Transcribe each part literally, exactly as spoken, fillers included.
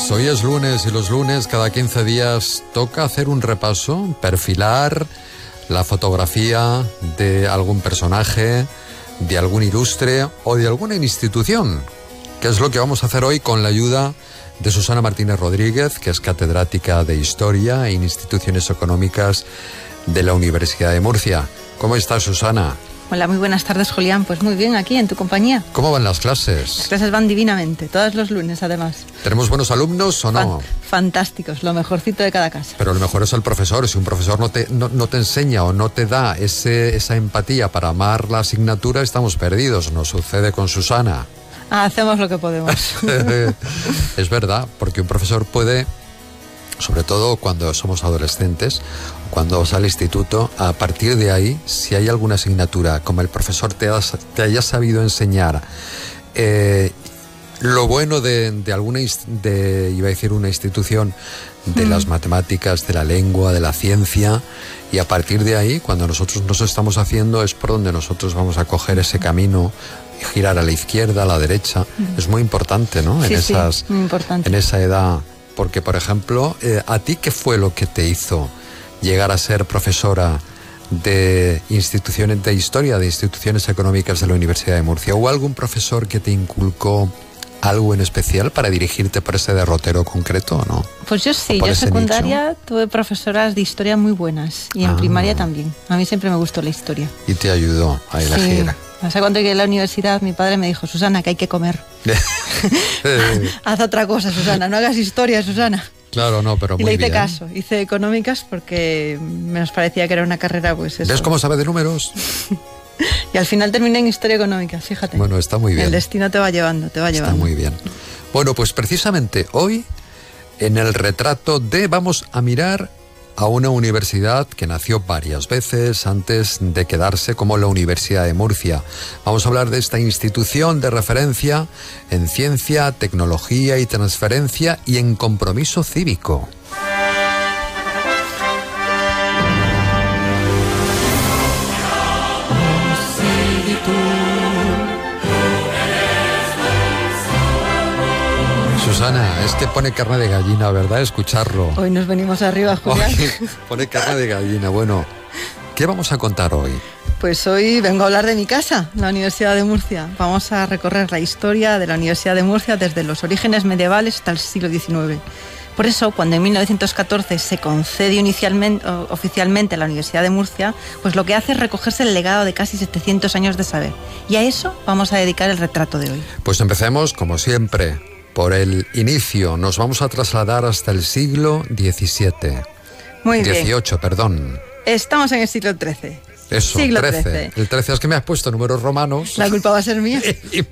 lunes, hoy es lunes y los lunes cada quince días toca hacer un repaso, perfilar la fotografía de algún personaje, de algún ilustre o de alguna institución, que es lo que vamos a hacer hoy con la ayuda de Susana Martínez Rodríguez, que es catedrática de Historia e Instituciones Económicas de la Universidad de Murcia. ¿Cómo estás, Susana? Hola, muy buenas tardes, Julián. Pues muy bien, aquí en tu compañía. ¿Cómo van las clases? Las clases van divinamente, todos los lunes además. ¿Tenemos buenos alumnos o no? Fan- fantásticos, lo mejorcito de cada casa. Pero lo mejor es el profesor. Si un profesor no te, no, no te enseña o no te da ese, esa empatía para amar la asignatura, estamos perdidos. Nos sucede con Susana. Ah, hacemos lo que podemos. Es verdad, porque un profesor puede, sobre todo cuando somos adolescentes, cuando vas al instituto, a partir de ahí, si hay alguna asignatura, como el profesor te, has, te haya sabido enseñar eh, lo bueno de, de alguna, de, iba a decir una institución, de mm. las matemáticas, de la lengua, de la ciencia, y a partir de ahí, cuando nosotros nos estamos haciendo, es por donde nosotros vamos a coger ese camino, girar a la izquierda, a la derecha. Mm. Es muy importante, ¿no? Sí, en, esas, sí, muy importante. En esa edad. Porque, por ejemplo, eh, ¿a ti qué fue lo que te hizo llegar a ser profesora de instituciones de historia, de instituciones económicas de la Universidad de Murcia? ¿Hubo algún profesor que te inculcó algo en especial para dirigirte por ese derrotero concreto o no? Pues yo sí, yo en secundaria nicho? tuve profesoras de historia muy buenas y en ah. primaria también. A mí siempre me gustó la historia. ¿Y te ayudó a elegir? Sí. O sea, cuando llegué a la universidad, mi padre me dijo: Susana, que hay que comer. Haz otra cosa, Susana, no hagas historia, Susana. Claro, no, pero muy bien. Y le hice bien. caso, hice económicas porque me nos parecía que era una carrera, pues eso. ¿Ves cómo sabe de números? Y al final terminé en historia económica, fíjate. Bueno, está muy bien. El destino te va llevando, te va llevando. Está muy bien. Bueno, pues precisamente hoy, en el retrato de, vamos a mirar a una universidad que nació varias veces antes de quedarse como la Universidad de Murcia. Vamos a hablar de esta institución de referencia en ciencia, tecnología y transferencia y en compromiso cívico. Susana, es que pone carne de gallina, ¿verdad? Escucharlo. Hoy nos venimos arriba, Julián. Hoy pone carne de gallina. Bueno, ¿qué vamos a contar hoy? Pues hoy vengo a hablar de mi casa, la Universidad de Murcia. Vamos a recorrer la historia de la Universidad de Murcia desde los orígenes medievales hasta el siglo diecinueve. Por eso, cuando en mil novecientos catorce se concedió inicialmente, oficialmente la Universidad de Murcia, pues lo que hace es recogerse el legado de casi setecientos años de saber. Y a eso vamos a dedicar el retrato de hoy. Pues empecemos, como siempre, por el inicio. Nos vamos a trasladar hasta el siglo diecisiete. Muy bien. dieciocho, perdón. Estamos en el siglo trece. Eso, siglo trece. trece. El trece es que me has puesto números romanos. La culpa va a ser mía.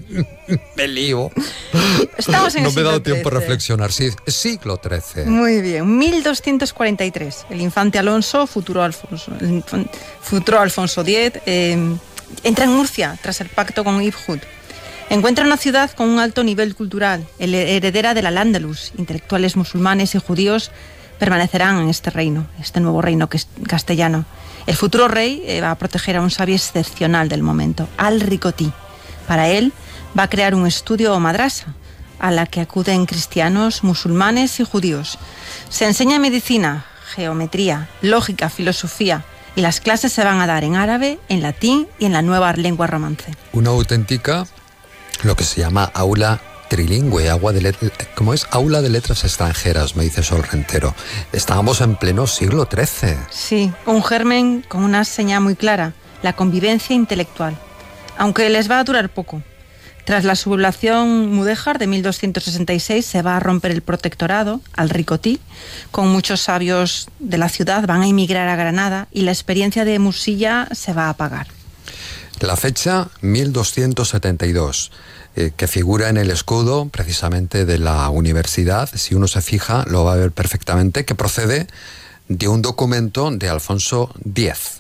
Me lío. Estamos en no el siglo me he dado trece. tiempo a reflexionar. Sí, siglo trece. Muy bien. mil doscientos cuarenta y tres. El infante Alonso, futuro Alfonso, el futuro Alfonso X, eh, entra en Murcia tras el pacto con Ibn Hud. Encuentra una ciudad con un alto nivel cultural, heredera del Al-Ándalus. Intelectuales musulmanes y judíos permanecerán en este reino, este nuevo reino castellano. El futuro rey eh, va a proteger a un sabio excepcional del momento, Al-Rikoti. Para él va a crear un estudio o madrasa, a la que acuden cristianos, musulmanes y judíos. Se enseña medicina, geometría, lógica, filosofía, y las clases se van a dar en árabe, en latín y en la nueva lengua romance. Una auténtica, lo que se llama aula trilingüe, agua de let- ¿cómo es? Aula de letras extranjeras, me dice Sol Rentero. Estábamos en pleno siglo trece. Sí, un germen con una señal muy clara, la convivencia intelectual. Aunque les va a durar poco. Tras la sublevación mudéjar de mil doscientos sesenta y seis se va a romper el protectorado, Al-Rikoti, con muchos sabios de la ciudad van a emigrar a Granada y la experiencia de Musilla se va a apagar. La fecha mil doscientos setenta y dos, eh, que figura en el escudo precisamente de la universidad. Si uno se fija, lo va a ver perfectamente, que procede de un documento de Alfonso X.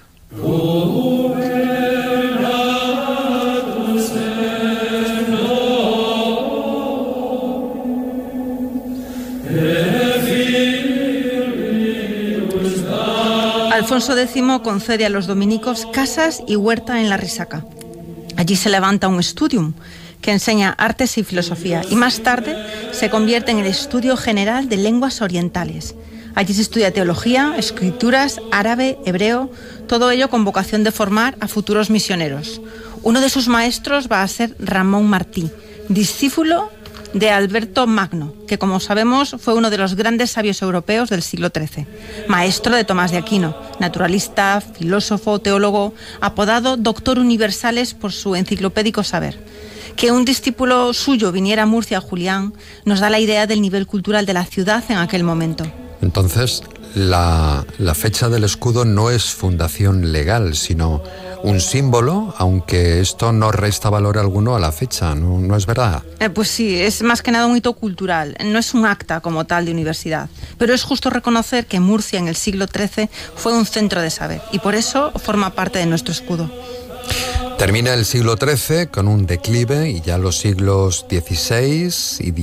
Alfonso X concede a los dominicos casas y huerta en la Risaca. Allí se levanta un studium que enseña artes y filosofía, y más tarde se convierte en el Estudio General de Lenguas Orientales. Allí se estudia teología, escrituras, árabe, hebreo, todo ello con vocación de formar a futuros misioneros. Uno de sus maestros va a ser Ramón Martí, discípulo de Alberto Magno, que como sabemos fue uno de los grandes sabios europeos del siglo trece, maestro de Tomás de Aquino, naturalista, filósofo, teólogo, apodado Doctor Universales por su enciclopédico saber. Que un discípulo suyo viniera a Murcia, Julián, nos da la idea del nivel cultural de la ciudad en aquel momento. Entonces, la, la fecha del escudo no es fundación legal, sino un símbolo, aunque esto no resta valor alguno a la fecha, ¿no, no es verdad? Eh, pues sí, es más que nada un hito cultural, no es un acta como tal de universidad, pero es justo reconocer que Murcia en el siglo trece fue un centro de saber y por eso forma parte de nuestro escudo. Termina el siglo trece con un declive y ya los siglos dieciséis y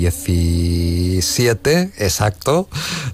diecisiete, exacto,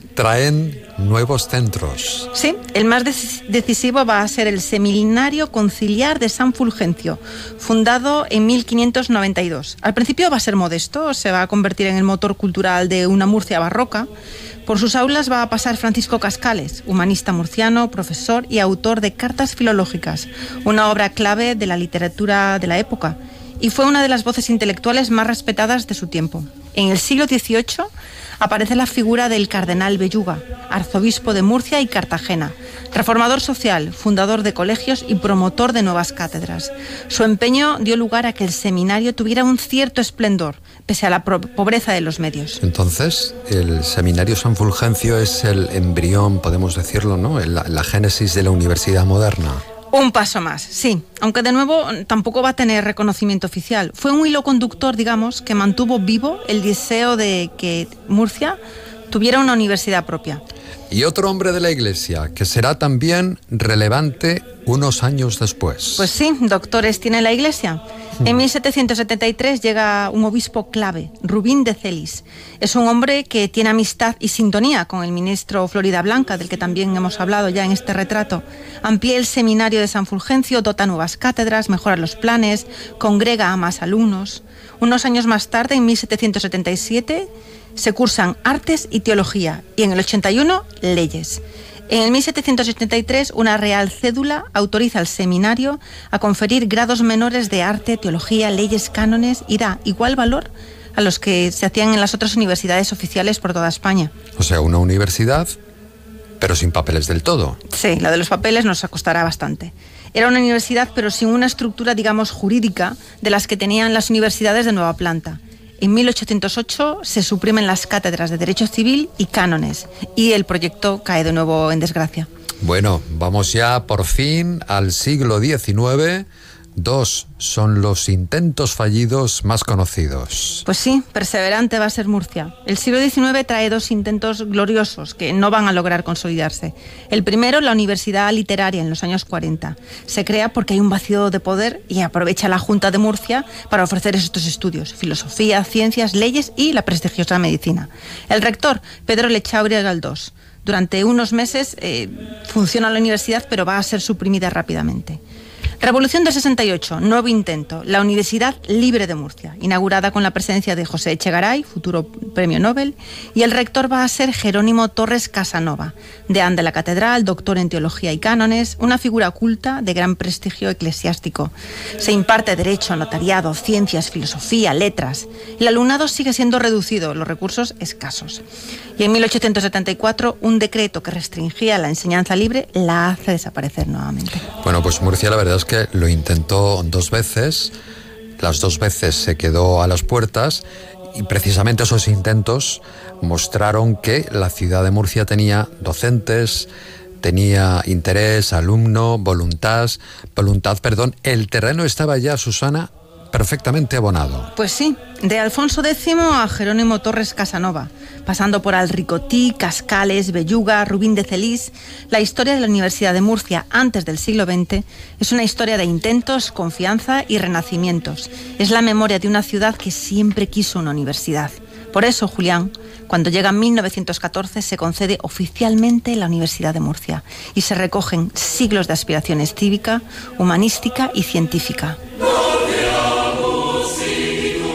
traen nuevos centros. Sí, el más decisivo va a ser el Seminario Conciliar de San Fulgencio, fundado en mil quinientos noventa y dos. Al principio va a ser modesto, se va a convertir en el motor cultural de una Murcia barroca. Por sus aulas va a pasar Francisco Cascales, humanista murciano, profesor y autor de Cartas Filológicas, una obra clave de la literatura de la época, y fue una de las voces intelectuales más respetadas de su tiempo. En el siglo dieciocho aparece la figura del cardenal Belluga, arzobispo de Murcia y Cartagena, reformador social, fundador de colegios y promotor de nuevas cátedras. Su empeño dio lugar a que el seminario tuviera un cierto esplendor, pese a la pobreza de los medios. Entonces, el Seminario San Fulgencio es el embrión, podemos decirlo, ¿no? La, la génesis de la universidad moderna. Un paso más, sí, aunque de nuevo tampoco va a tener reconocimiento oficial. Fue un hilo conductor, digamos, que mantuvo vivo el deseo de que Murcia tuviera una universidad propia. Y otro hombre de la Iglesia, que será también relevante unos años después. Pues sí, doctores tiene la Iglesia. En mil setecientos setenta y tres llega un obispo clave, Rubín de Celis. Es un hombre que tiene amistad y sintonía con el ministro Florida Blanca, del que también hemos hablado ya en este retrato. Amplía el seminario de San Fulgencio, dota nuevas cátedras, mejora los planes, congrega a más alumnos. Unos años más tarde, en mil setecientos setenta y siete, se cursan artes y teología, y en el ochenta y uno, leyes. En el mil setecientos ochenta y tres, una real cédula autoriza al seminario a conferir grados menores de arte, teología, leyes, cánones y da igual valor a los que se hacían en las otras universidades oficiales por toda España. O sea, una universidad, pero sin papeles del todo. Sí, la de los papeles nos costará bastante. Era una universidad, pero sin una estructura, digamos, jurídica de las que tenían las universidades de nueva planta. En mil ochocientos ocho se suprimen las cátedras de Derecho Civil y Cánones y el proyecto cae de nuevo en desgracia. Bueno, vamos ya por fin al siglo diecinueve. Dos son los intentos fallidos más conocidos. Pues sí, perseverante va a ser Murcia. El siglo diecinueve trae dos intentos gloriosos que no van a lograr consolidarse. El primero, la Universidad Literaria en los años cuarenta. Se crea porque hay un vacío de poder y aprovecha la Junta de Murcia para ofrecer estos estudios: filosofía, ciencias, leyes y la prestigiosa medicina. El rector, Pedro Lechauri Galdós. Durante unos meses eh, funciona la universidad, pero va a ser suprimida rápidamente. Revolución del sesenta y ocho, nuevo intento, la Universidad Libre de Murcia, inaugurada con la presencia de José Echegaray, futuro premio Nobel, y el rector va a ser Jerónimo Torres Casanova, deán de la catedral, doctor en teología y cánones, una figura culta de gran prestigio eclesiástico. Se imparte derecho, notariado, ciencias, filosofía, letras. El alumnado sigue siendo reducido, los recursos escasos. Y en mil ochocientos setenta y cuatro, un decreto que restringía la enseñanza libre la hace desaparecer nuevamente. Bueno, pues Murcia la verdad es que lo intentó dos veces, las dos veces se quedó a las puertas y precisamente esos intentos mostraron que la ciudad de Murcia tenía docentes, tenía interés, alumno, voluntad, voluntad, perdón, el terreno estaba ya, Susana, perfectamente abonado. Pues sí, de Alfonso décimo a Jerónimo Torres Casanova, pasando por Alricotí, Cascales, Belluga, Rubín de Celis, la historia de la Universidad de Murcia antes del siglo veinte es una historia de intentos, confianza y renacimientos. Es la memoria de una ciudad que siempre quiso una universidad. Por eso, Julián, cuando llega mil novecientos catorce se concede oficialmente la Universidad de Murcia y se recogen siglos de aspiraciones cívica, humanística y científica. City.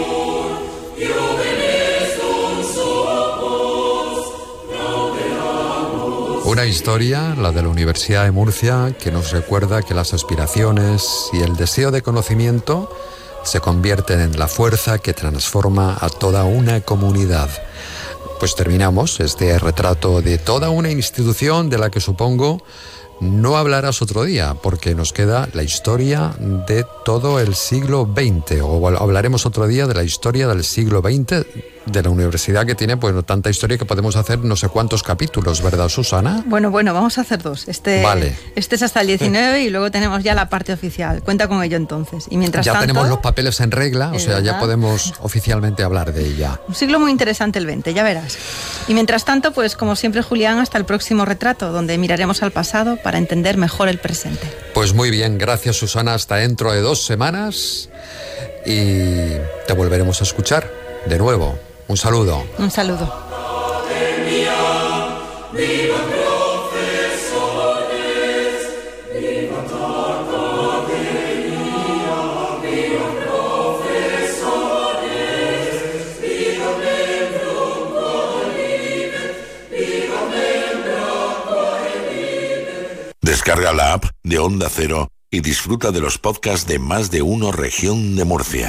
Una historia, la de la Universidad de Murcia, que nos recuerda que las aspiraciones y el deseo de conocimiento se convierten en la fuerza que transforma a toda una comunidad. Pues terminamos este retrato de toda una institución de la que supongo no hablarás otro día, porque nos queda la historia de todo el siglo veinte, o hablaremos otro día de la historia del siglo veinte de la universidad, que tiene pues tanta historia que podemos hacer no sé cuántos capítulos, ¿verdad, Susana? Bueno, bueno, vamos a hacer dos. Este, vale. este es hasta el diecinueve y luego tenemos ya la parte oficial. Cuenta con ello entonces. Y mientras ya tanto, tenemos los papeles en regla, o sea, ¿verdad? ya podemos oficialmente hablar de ella. Un siglo muy interesante el veinte, ya verás. Y mientras tanto, pues como siempre, Julián, hasta el próximo retrato, donde miraremos al pasado para entender mejor el presente. Pues muy bien, gracias, Susana, hasta dentro de dos semanas y te volveremos a escuchar de nuevo. Un saludo. Un saludo. Descarga la app de Onda Cero y disfruta de los podcasts de Más de Uno Región de Murcia.